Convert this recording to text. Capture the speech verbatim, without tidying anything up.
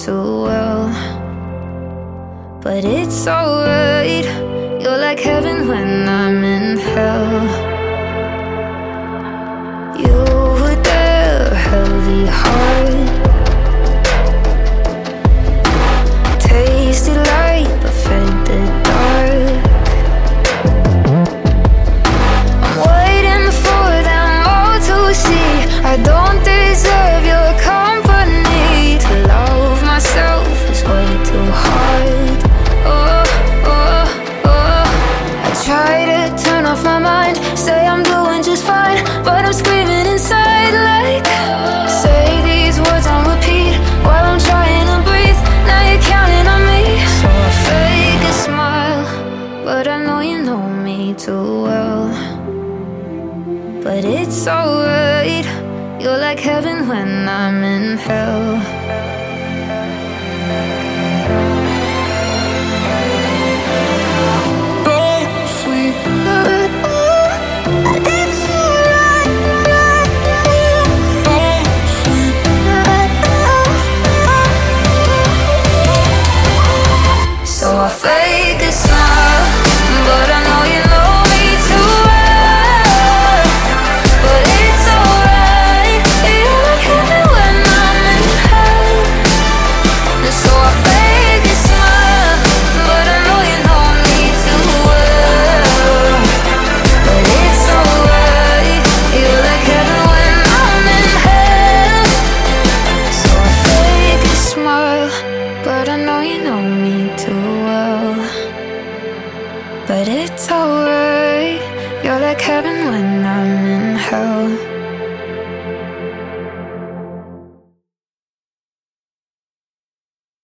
too well. But it's alright, you're like heaven when I'm in hell. You were there, heavy heart, tasted light but fed the dark. I'm waiting for them all to see I don't deserve your company. To love myself is way too hard. Oh, oh, oh. I try to turn off my mind, say I'm doing just fine, but I'm screaming inside like, say these words on repeat while I'm trying to breathe. Now you're counting on me, so I fake a smile, but I know you know me too well. But it's alright, you're like heaven when I'm in hell. Don't sleep. It's alright. Don't sleep. So I fake a smile, but I know you know me too well. But it's alright, you're like heaven when I'm in hell. So I fake a smile, but I know you know me too well. But it's alright, you're like heaven when I'm in hell. So I fake a smile, but I know you know me too well. But it's alright, you're like heaven when I'm